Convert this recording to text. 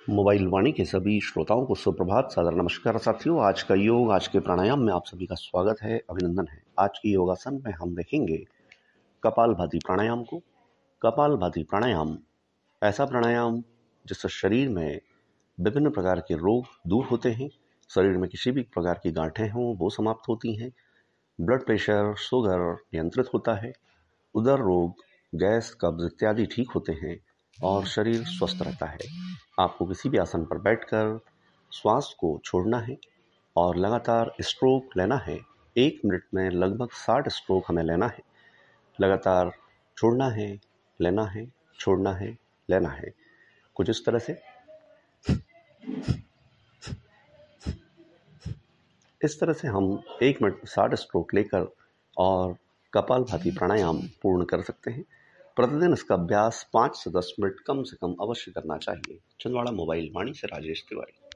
Mobile वाणी के सभी श्रोताओं को सुप्रभात, सादर नमस्कार साथियों। आज का योग, आज के प्राणायाम में आप सभी का स्वागत है, अभिनंदन है। आज की योगासन में हम देखेंगे कपालभाति प्राणायाम को। कपालभाति प्राणायाम ऐसा प्राणायाम जिससे शरीर में विभिन्न प्रकार के रोग दूर होते हैं, शरीर में किसी भी प्रकार की गांठें हों वो समाप्त होती हैं, ब्लड प्रेशर, शुगर नियंत्रित होता है, उदर रोग, गैस, कब्ज इत्यादि ठीक होते हैं और शरीर स्वस्थ रहता है। आपको किसी भी आसन पर बैठकर श्वास को छोड़ना है और लगातार स्ट्रोक लेना है। 1 मिनट में लगभग 60 स्ट्रोक हमें लेना है। लगातार छोड़ना है, लेना है, छोड़ना है, लेना है। कुछ इस तरह से। इस तरह से हम 1 मिनट में 60 स्ट्रोक लेकर और कपालभाति प्राणायाम पूर्ण कर सकते हैं। प्रतिदिन इसका अभ्यास 5 से 10 मिनट कम से कम अवश्य करना चाहिए। छिंदवाड़ा मोबाइल वाणी से राजेश तिवारी।